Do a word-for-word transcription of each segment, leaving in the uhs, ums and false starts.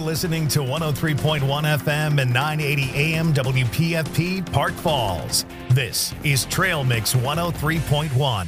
listening to one oh three point one F M and nine eighty A M W P F P Park Falls. This is Trail Mix one oh three point one.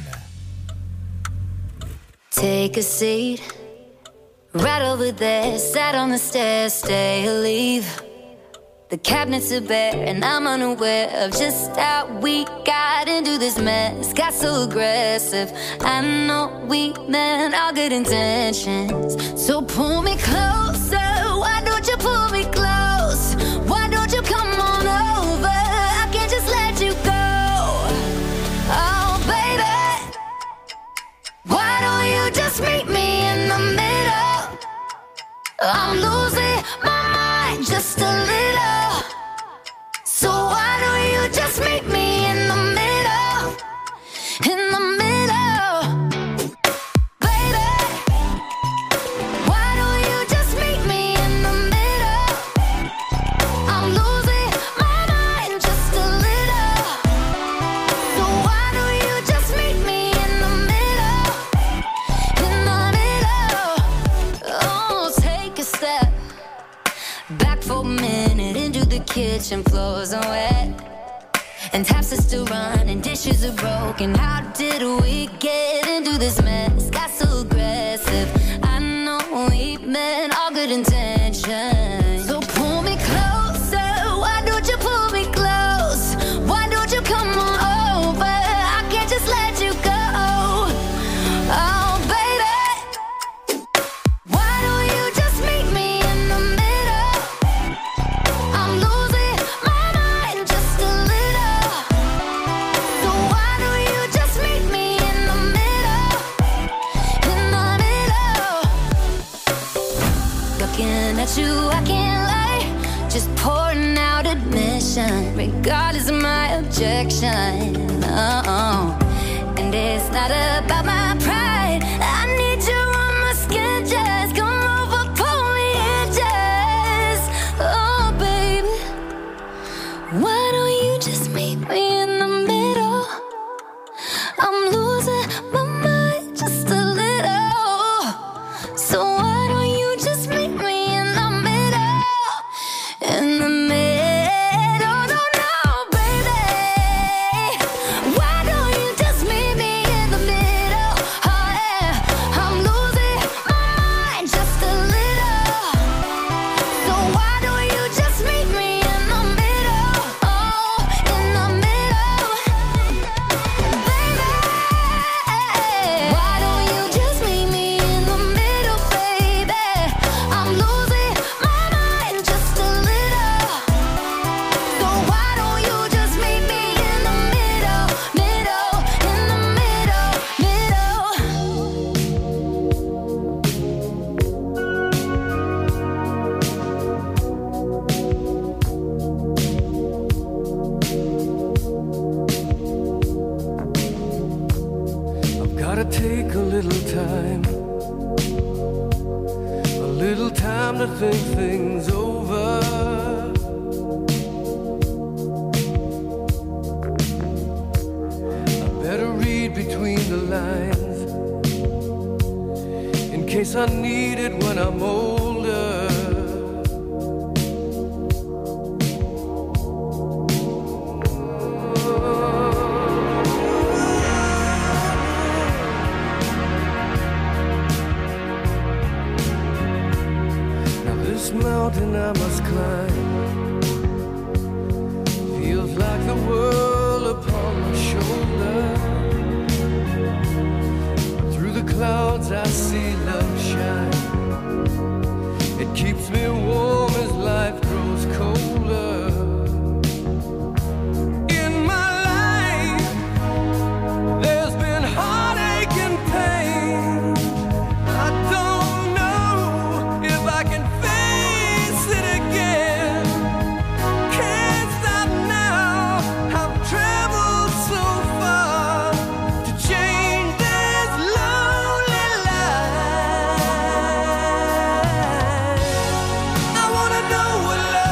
Take a seat right over there, sat on the stairs, stay or leave. The cabinets are bare and I'm unaware of just how we got into this mess. Got so aggressive. I know we meant all good intentions. So pull me closer. Why don't you pull me close? Why don't you come on over? I can't just let you go. Oh baby, why don't you just meet me in the middle? I'm losing my mind just a little. So why don't you just meet me in the middle? In the middle, baby. Why don't you just meet me in the middle? I'm losing my mind just a little. So why don't you just meet me in the middle? In the middle. Oh, take a step back for a minute into the kitchen, floors are wet and taps are still running, dishes are broken. How did we get into this mess? Got so aggressive. I know we meant all good intentions. So pull me closer. Why don't you pull me close? Why don't you come on over? I can't just let you go. Oh baby, why don't you just meet me in the middle? I'm losing my mind just a little. So why don't you just meet me in the middle? In the middle. Looking at you, I can't lie. Just pouring out admission, regardless of my objection. Oh, and it's not about my pride. I need you on my skin, just come over, pull me in, just. Oh, baby, why don't you just meet me in the middle? I'm losing my mind just a little. So why don't you just meet me in the middle? In the middle, no, no, baby. Why don't you just meet me in the middle? Oh yeah, I'm losing my mind just a little. So why don't you just meet me in the middle? Oh, in the middle, baby. Why don't you just meet me in the middle, baby? I'm losing my mind just a little. So why don't you just meet me in the middle, middle, in the middle, I've gotta take a little time, a little time to think things over. I better read between the lines in case I need it when I'm older. Now this mountain I must climb feels like the world upon my shoulder. Through the clouds I see love shine. It keeps me warm as life grows colder. In my life there's been heartache and pain. I don't know if I can face it again. Can't stop now. I've traveled so far to change this lonely life. I wanna know what love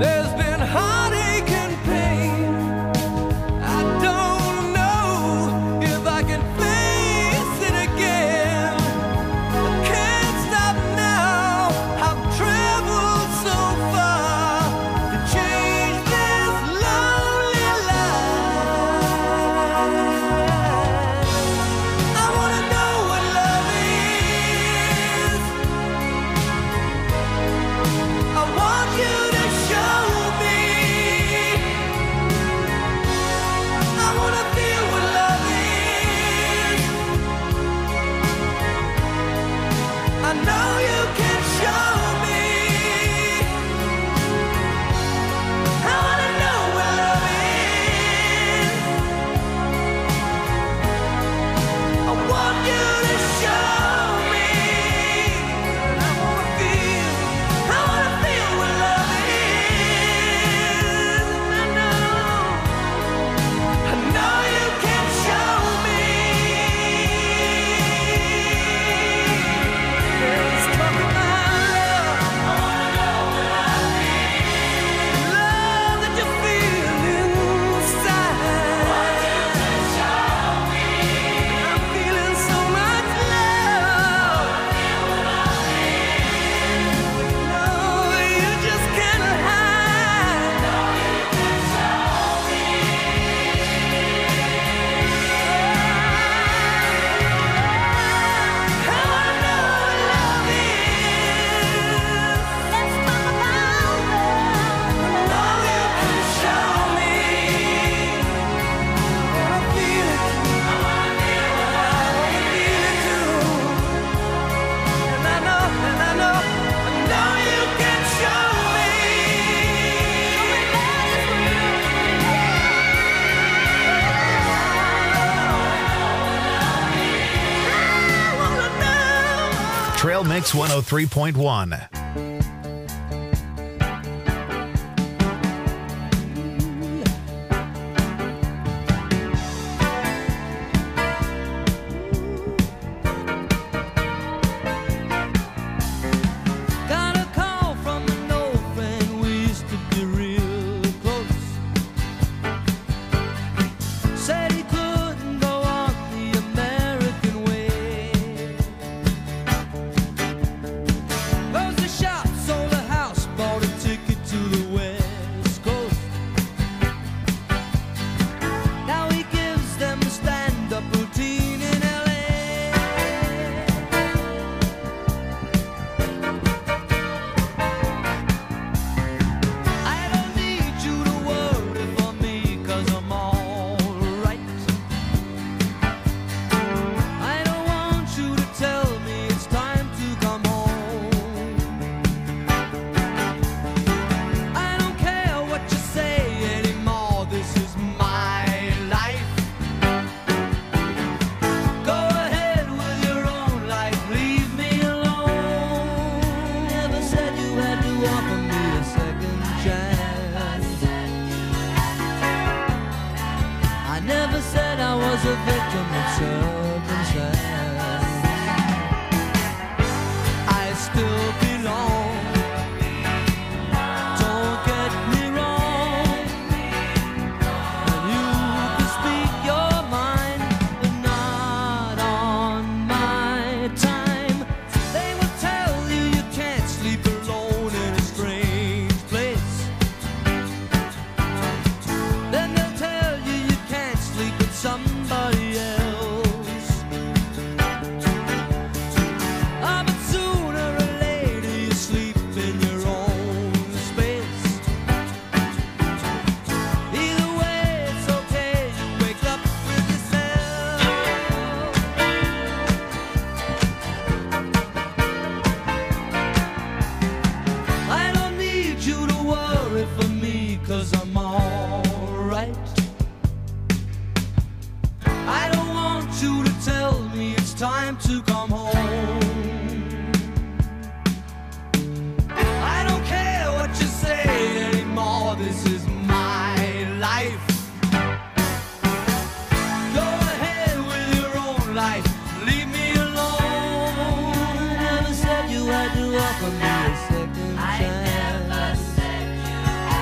There's been heartache and pain. I don't know if I can face it again. I can't stop now. I've traveled so far to change this lonely life. I wanna know what love is. I want you to show me. I wanna feel what love is. I know you can show me. I wanna know what love is. I want you to show me. I wanna feel, I wanna feel what love is. I know, I know you can show me. Let's talk about love. I wanna know what love is. Love that you feel inside. I want you to show me. I'm feeling so much love. No, you just can't hide. I wanna know what love is. Let's talk about love. I know you can show me. I wanna feel it. I wanna feel it. I wanna feel it too. And I know, and I know, I know you can show me. I wanna know. Trail Mix one oh three point one. Got a call from an old friend, we used to be real close. Said he couldn't go on the American way. Closed the shop, sold a house, bought a ticket to the West Coast. Now he gives them a stand-up routine in L A. I don't need you to worry for me, 'cause I'm alright. I don't want you to tell me it's time to come home. I don't care what you say anymore, this is my life. Go ahead with your own life, leave me alone. Never said you had to offer me a second chance. I never said I was a victim of circumstance. I still belong. Don't get me wrong. And you can speak your mind, but not on my time. They will tell you you can't sleep alone in a strange place. Then they'll tell you you can't sleep with somebody else. Ah, but sooner or later you sleep in your own space. Either way, it's okay, you wake up with yourself. I don't need you to worry for me, 'cause I'm alright. I don't want you to tell me it's time to come home. I don't care what you say anymore, this is my life. Go ahead with your own life, leave me alone. Never said you had to offer me a second chance.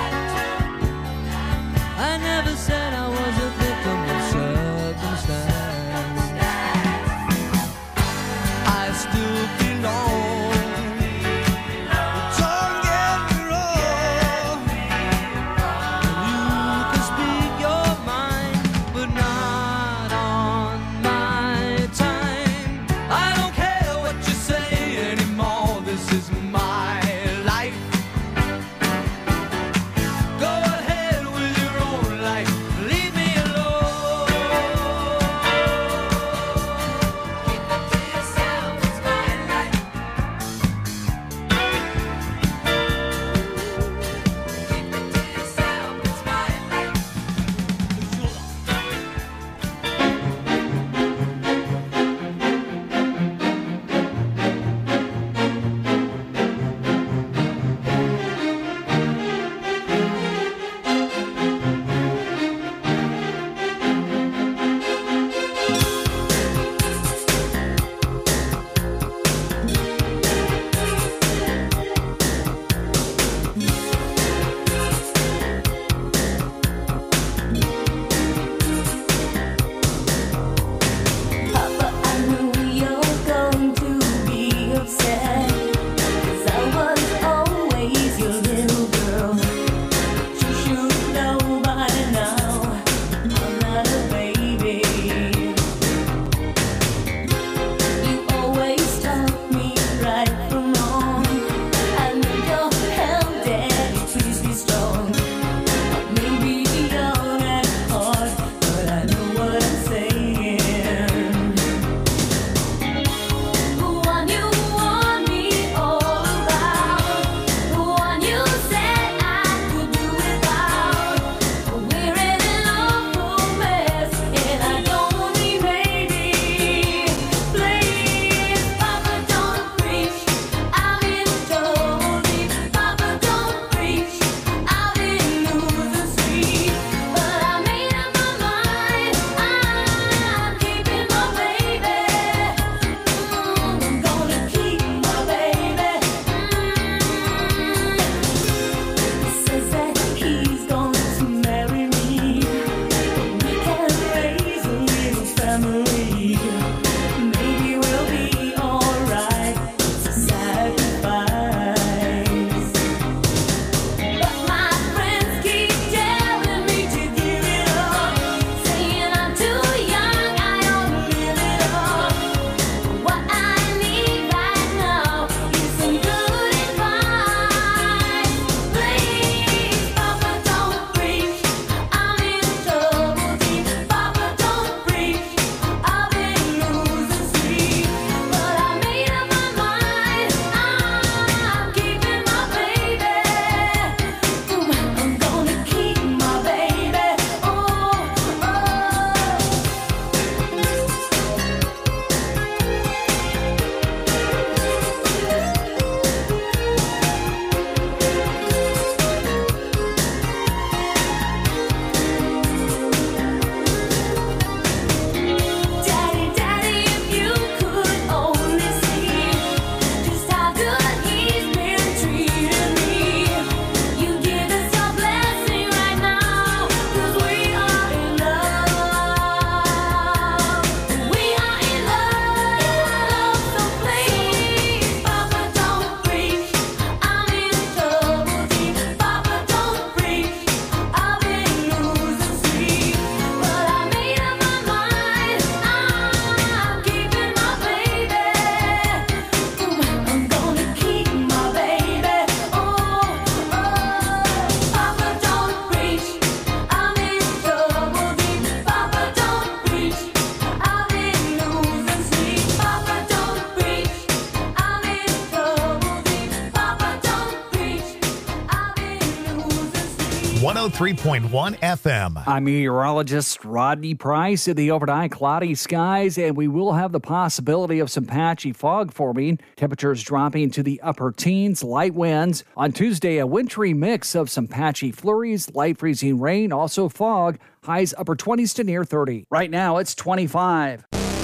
one oh three point one F M. I'm meteorologist Rodney Price. In the overnight, cloudy skies, and we will have the possibility of some patchy fog forming. Temperatures dropping to the upper teens, light winds. On Tuesday, a wintry mix of some patchy flurries, light freezing rain, also fog. Highs upper twenties to near thirty. Right now, it's twenty-five.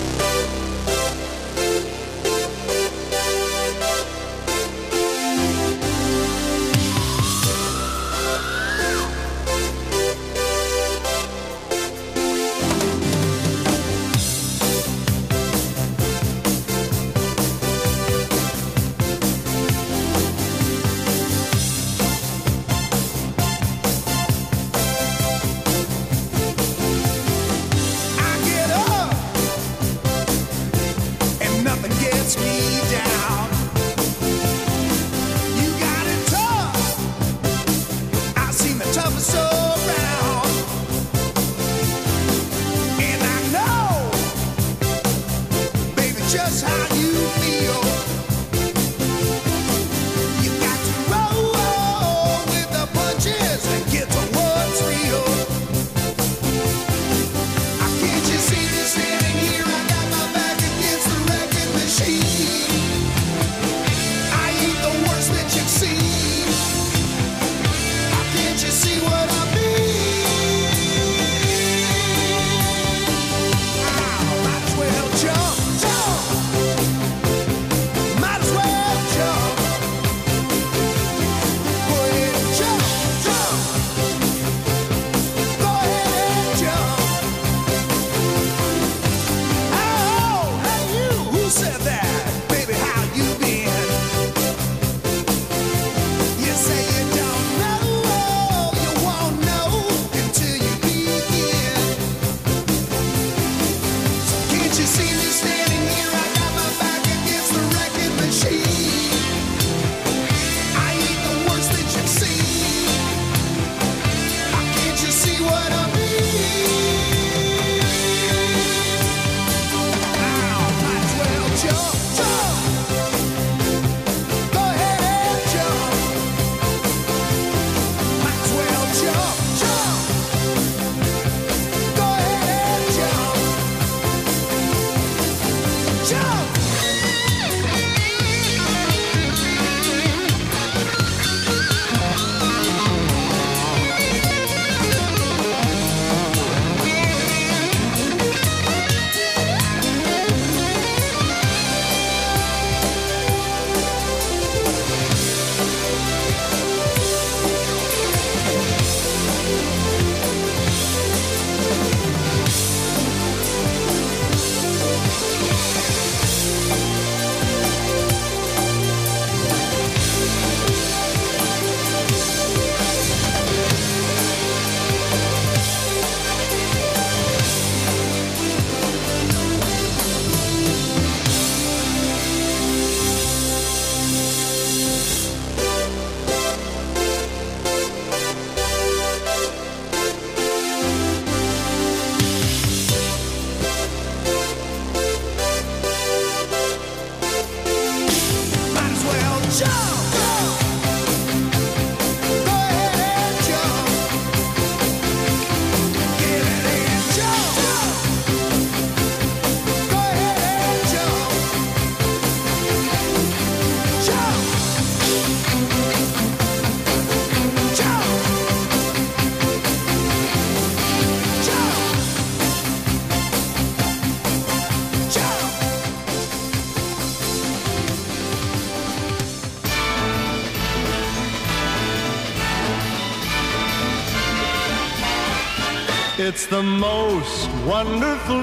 It's the most wonderful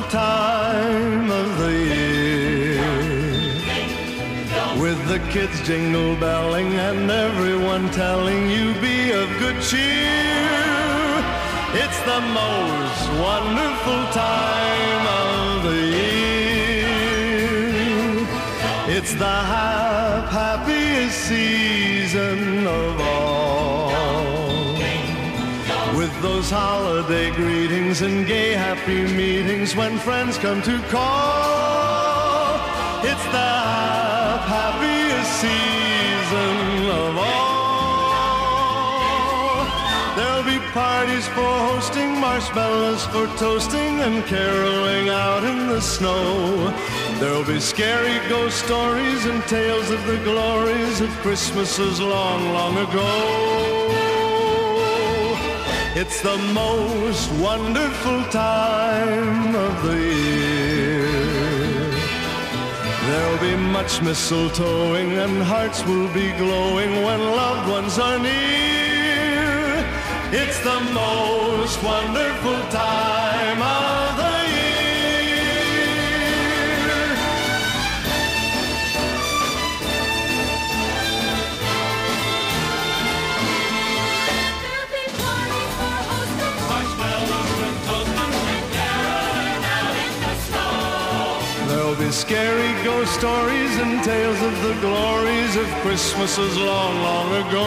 time of the year, with the kids jingle belling and everyone telling you be of good cheer. It's the most wonderful time of the year. It's the hap- happiest season of all, with those holiday greetings and gay happy meetings when friends come to call. It's the happiest season of all. There'll be parties for hosting, marshmallows for toasting, and caroling out in the snow. There'll be scary ghost stories and tales of the glories of Christmases long, long ago. It's the most wonderful time of the year. There'll be much mistletoeing and hearts will be glowing when loved ones are near. It's the most wonderful time of the year. There'll be parties for hosting, marshmallows and toasting, and caroling out in the snow. There'll be scary ghost stories and tales of the glories of Christmases long, long ago.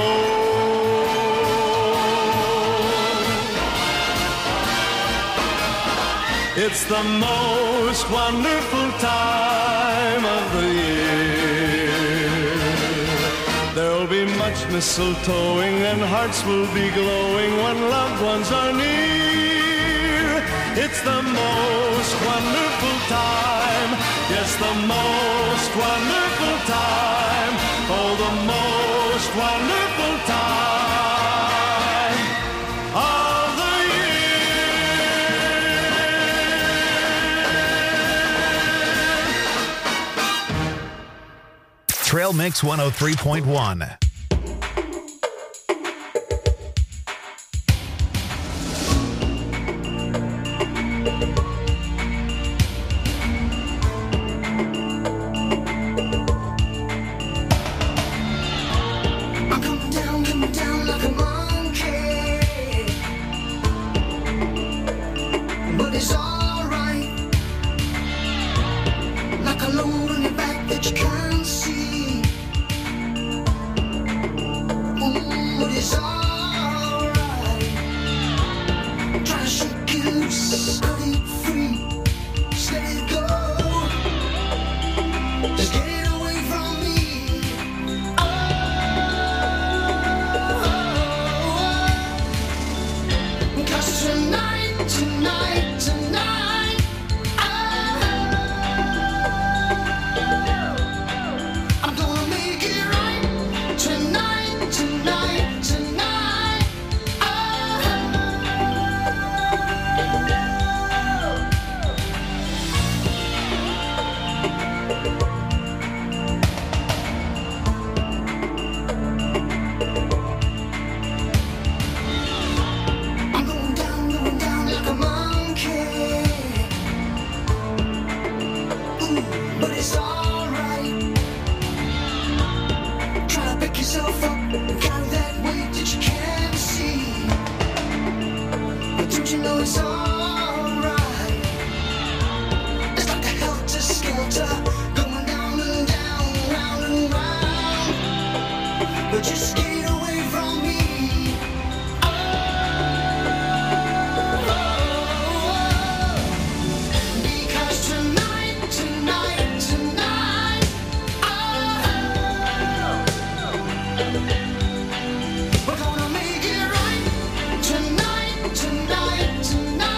It's the most wonderful time of the year. There'll be much mistletoeing and hearts will be glowing when loved ones are near. It's the most wonderful time, yes, the most wonderful time, oh, the most wonderful time of the year. Trail Mix one oh three point one. I'm coming down, coming down like a monkey, but it's alright. Like a load on your back that you can't see. Ooh, but it's alright. Try to shake you, set it free, just let it go. Just get it away from me. Cause tonight, tonight, tonight, I'm gonna make it right. Tonight, tonight, tonight, I'm going down, going down like a monkey. Ooh, but it's alright. Try to pick yourself up and carry that weight that you can't see. But don't you know it's alright? It's like a helter-skelter going down and down, round and round. But just get away from me. Because tonight, tonight, tonight, we're gonna make it right. Tonight, tonight, tonight.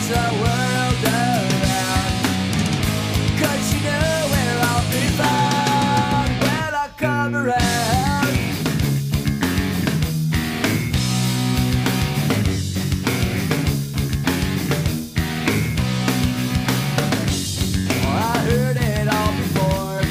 the world around. 'Cause you know where I'll be found when I come around. Oh, I heard it all before.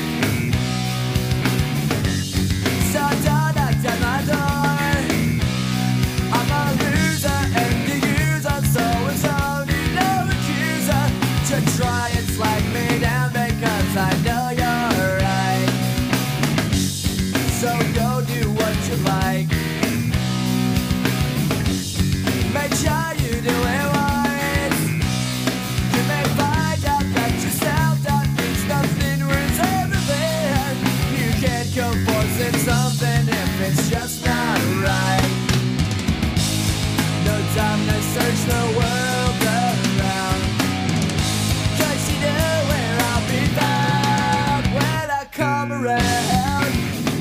So don't knock at my door. I'm a loser and the user, so it's only no accuser to try and slag me down because I know you're right. So go do what you like. Make sure you do it right. You may find out that yourself that means nothing ruins everything. You can't go forcing something if it's just not right. No time to search the world around. 'Cause you know where I'll be found when I come around.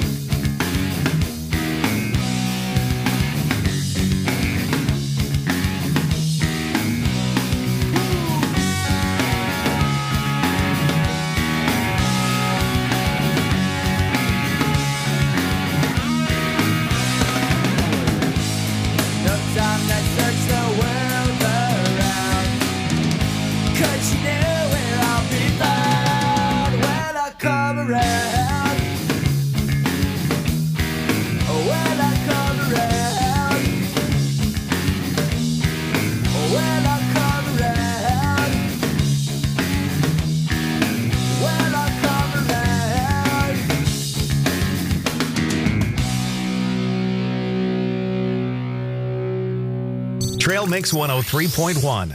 No time to search the world around. 'Cause you know where I'll be found when I come around. When I come around. When I come around. When I come around. Trail Mix one oh three point one.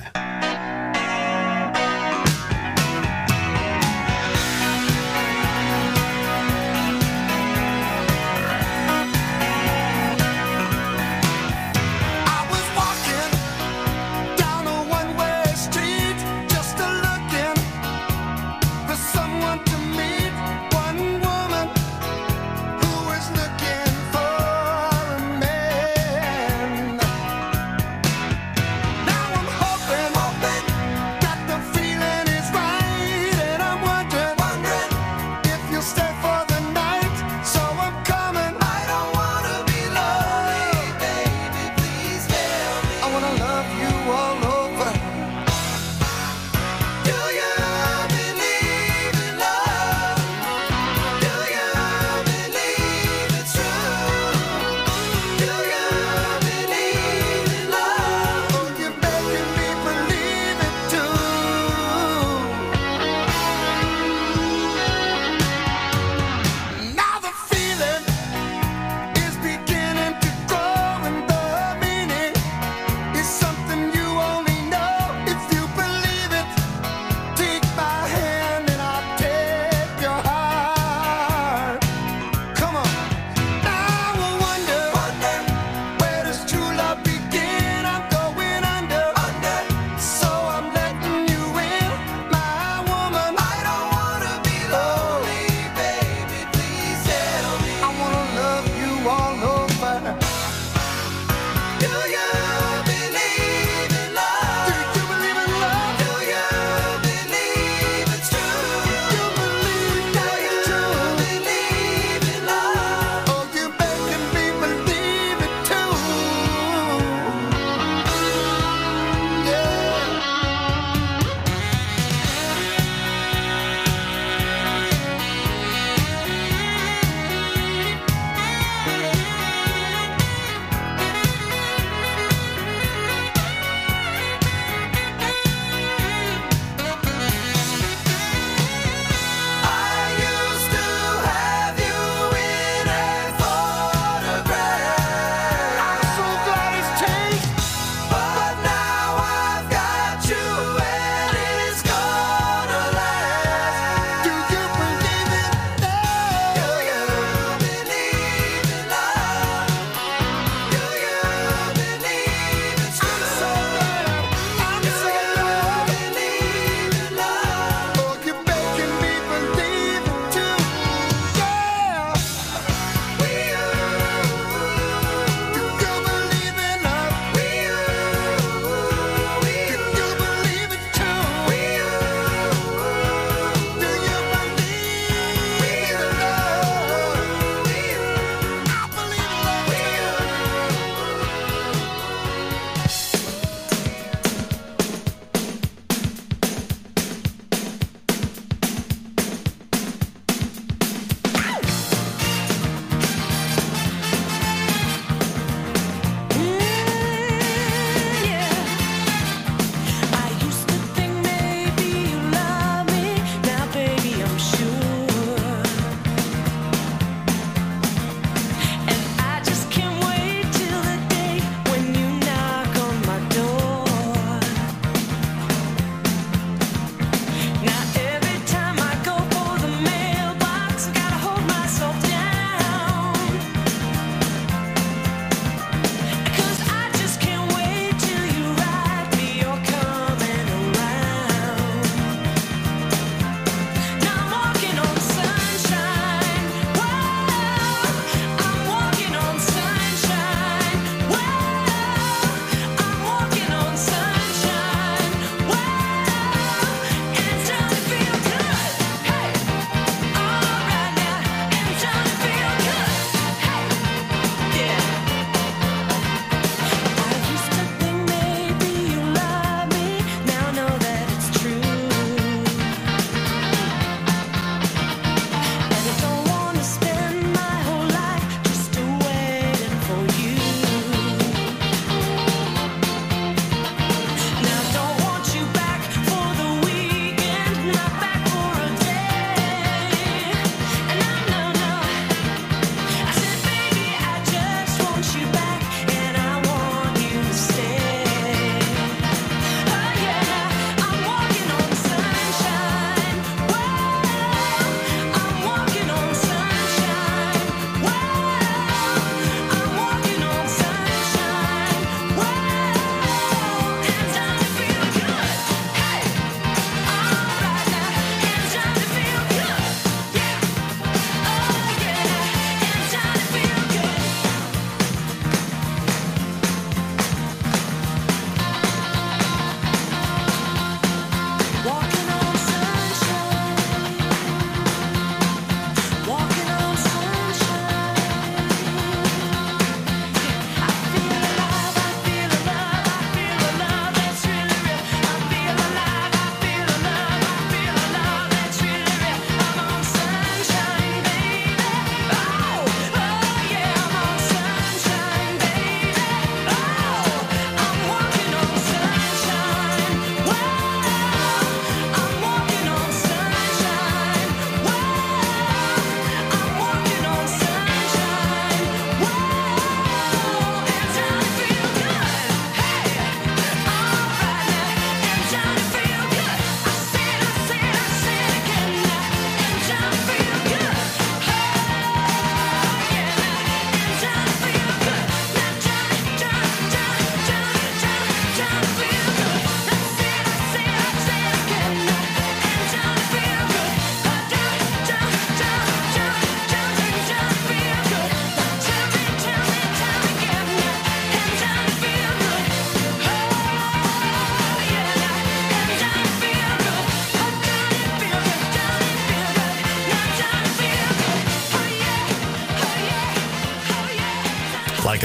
I was walking down a one-way street, just a looking for someone to meet. One woman who was looking for a man. Now I'm hoping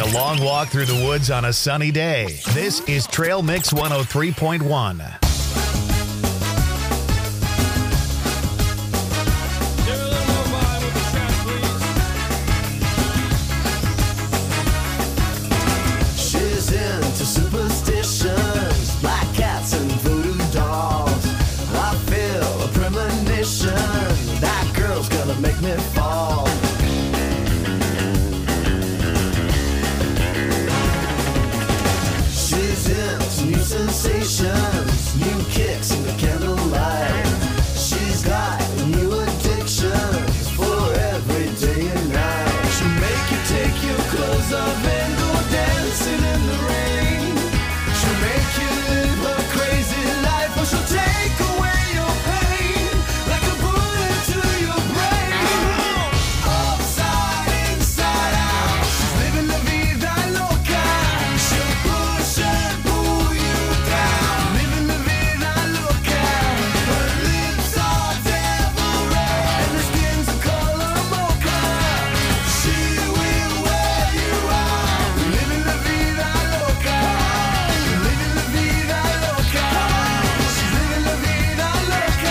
a long walk through the woods on a sunny day. This is Trail Mix one oh three point one. She's into superstitions, black cats and voodoo dolls. I feel a premonition, that girl's gonna make me fall. She's into new sensations, new kicks in the candlelight. She's got new addictions for every day and night. She'll make you take your clothes off and go dancing in the rain. She'll make you live a crazy life, or she'll take away your pain like a bullet to your brain. Upside, inside out, she's living la vida loca. She'll push and pull you down, living la vida loca. Her lips are devil red and her skin's a color mocha. She will wear you out, living la vida loca, living la vida loca. She's living la vida loca.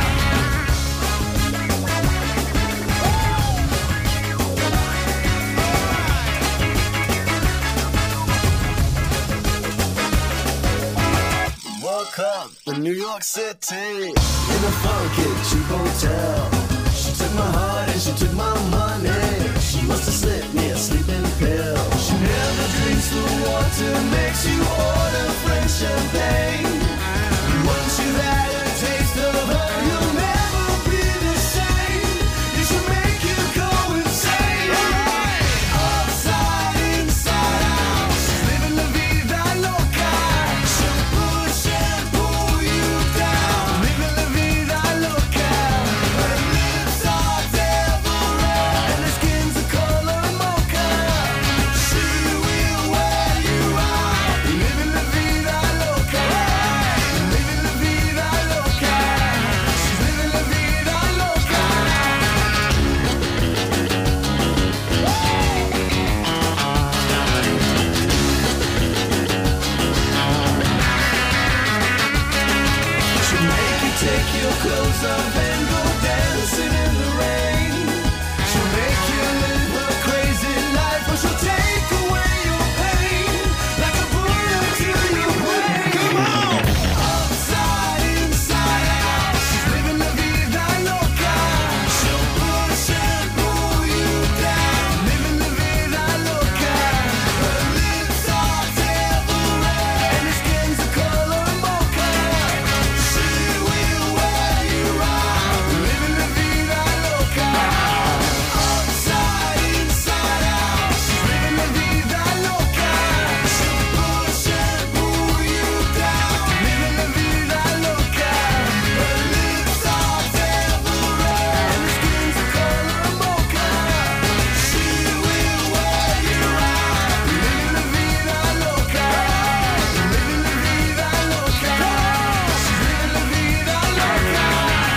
Woke up in New York City in a funky cheap hotel. She took my heart and she took my money. She must have slipped me a sleeping pill. She never drinks the water, makes you order French champagne. Once you've had a taste of her, you'll never be the same. You should make you go insane. Upside, inside out, she's living la vida loca. She'll push and pull you down, living la vida loca. Her lips are devil red and her skin's a color mocha. She will wear you out, living la vida loca, living la vida loca. She's living la vida loca. She'll make you take your clothes off and go dancing in the rain. She'll make you live a crazy life, or she'll take away your pain like a bullet to your brain. Come on! Upside, inside out, she's living la vida loca. She'll push and pull you down, living la vida loca. Her lips are devil red and her skin's a color mocha. She will wear you out, living la vida loca. Upside, inside out, she's living la vida loca. She'll push and pull you down, living la vida loca. Her lips are devil red and her skin's a color mocha. She will wear you out, living la vida loca, living la vida loca. She's living la vida loca.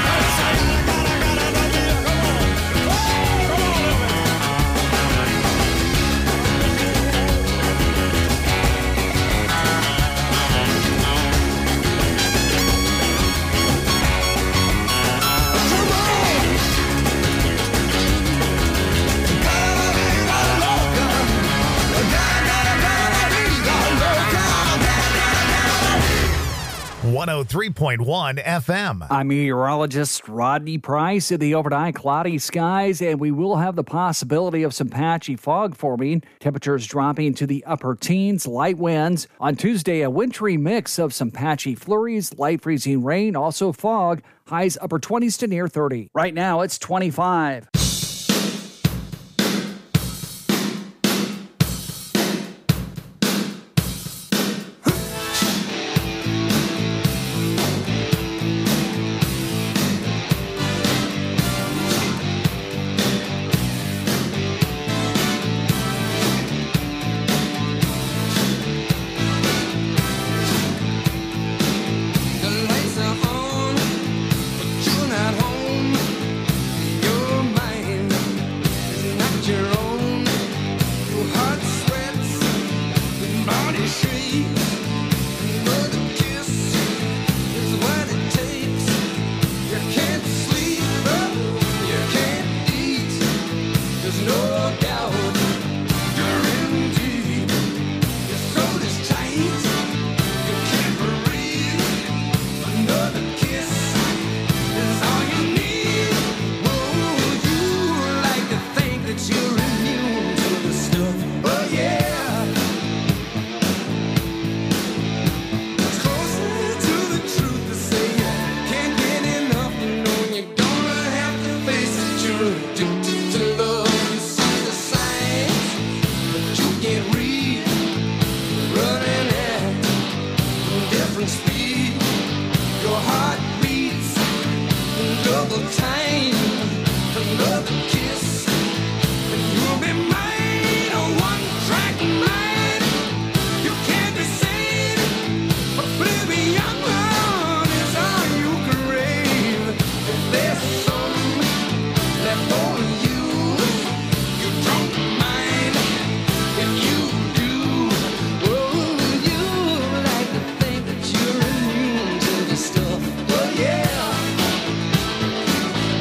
one oh three point one F M. I'm meteorologist Rodney Price. In the overnight, cloudy skies, and we will have the possibility of some patchy fog forming. Temperatures dropping to the upper teens, light winds. On Tuesday, a wintry mix of some patchy flurries, light freezing rain, also fog. Highs upper twenties to near thirty. Right now, it's twenty-five. The lights are on, but you're not home. You're my single time. Another kiss, and you'll be mine, a one-track mind. You can't decide, but baby, young one is all you crave. If there's some left for you, you don't mind. If you do, oh, you like to think that you're immune to the stuff. Oh yeah.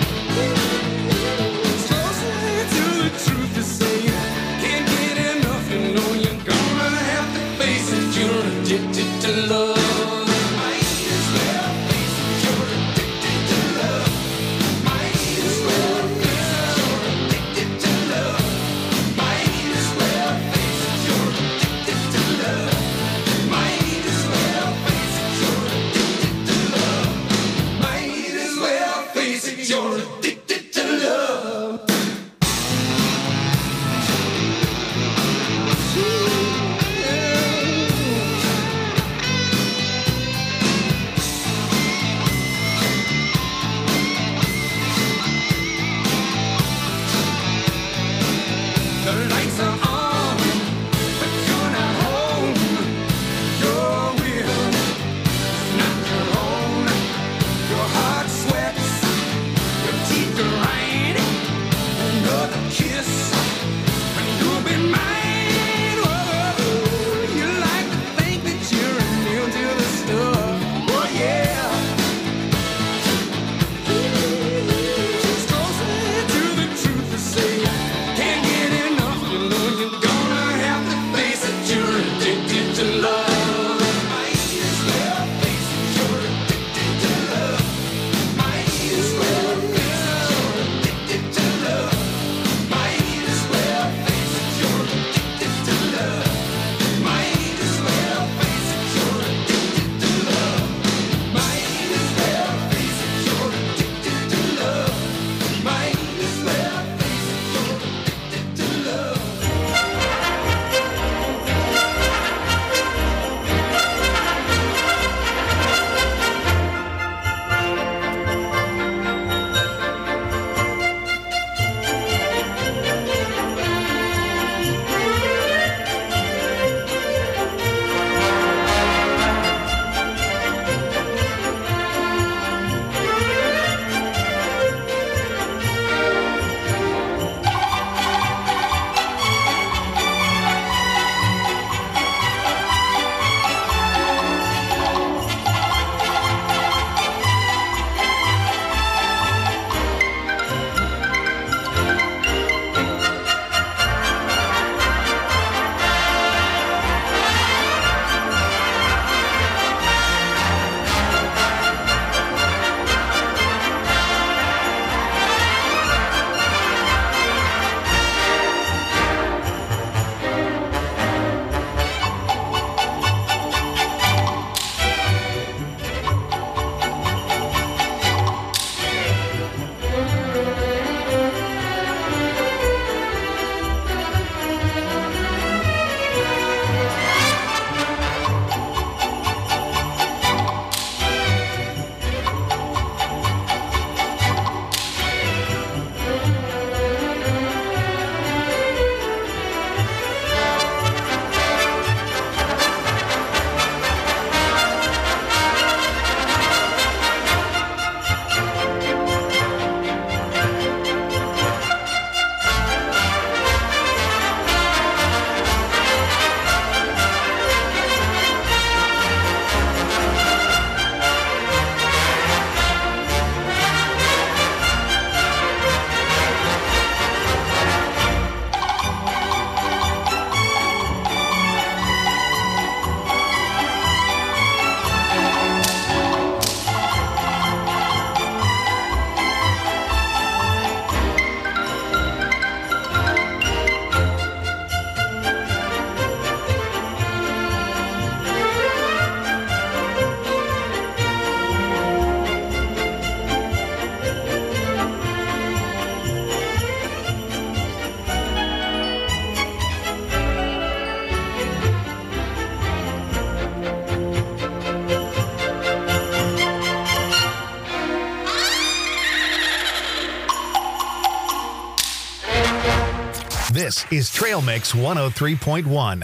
This is Trail Mix one oh three point one.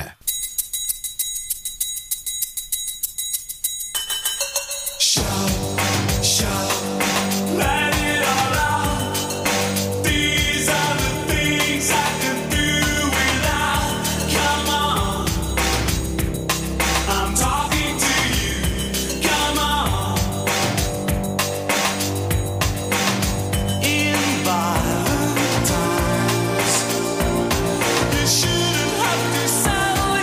You shouldn't have to sell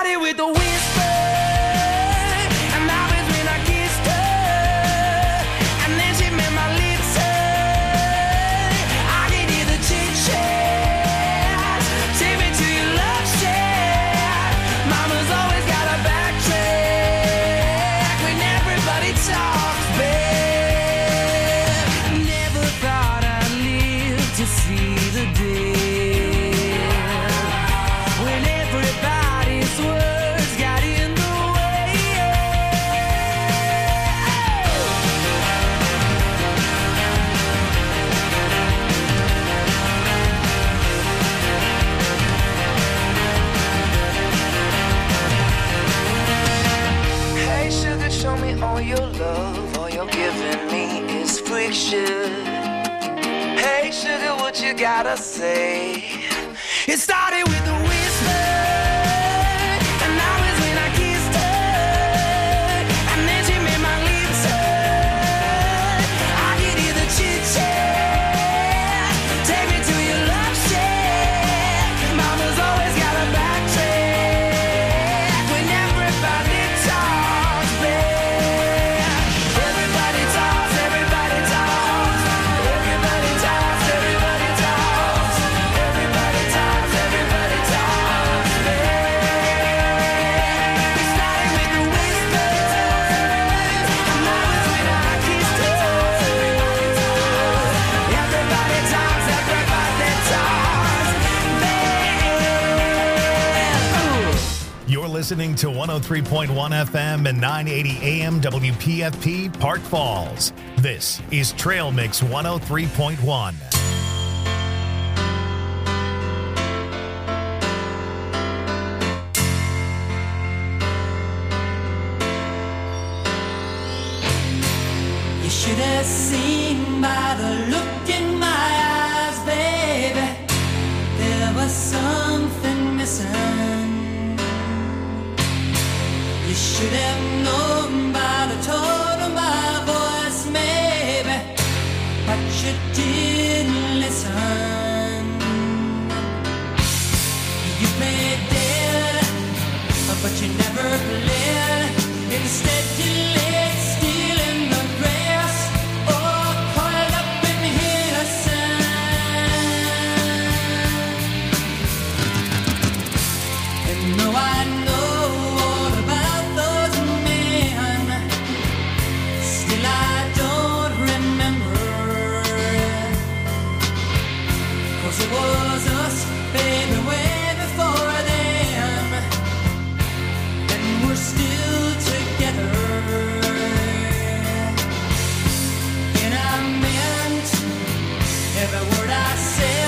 started with a whisper, and that was when I kissed her, and then she made my lips hurt. I could hear the chit chat, take me to your love shack. Mama's always got a backtrack when everybody talks back. Never thought I'd live to see the day when everybody's words got in the way. Hey sugar, show me all your love. All you're giving me is friction. Hey sugar, what you gotta say? It started with a whisper, and that was when I kissed her, and then she made my lips hurt. I could hear the chit chat, take me to your love shack. Mama's always got a backtrack when everybody talks back. Everybody talks, everybody talks, everybody talks, everybody talks, everybody talks, everybody talks back. We started with a whisper, and that was when I kissed her. Everybody talks, everybody talks back. You're listening to one oh three point one F M and nine eighty A M W P F P Park Falls. This is Trail Mix one oh three point one. You should have seen by the look in my eyes, baby, there was something missing. You should have known by the tone of my voice, maybe, but you didn't listen. You played dead, but you never played. Instead you laid still in the grass, or coiled up in innocence. And though I know all about those men, still I don't remember. 'Cause it was us, baby, way before them, and we're still together. And I meant every word I said.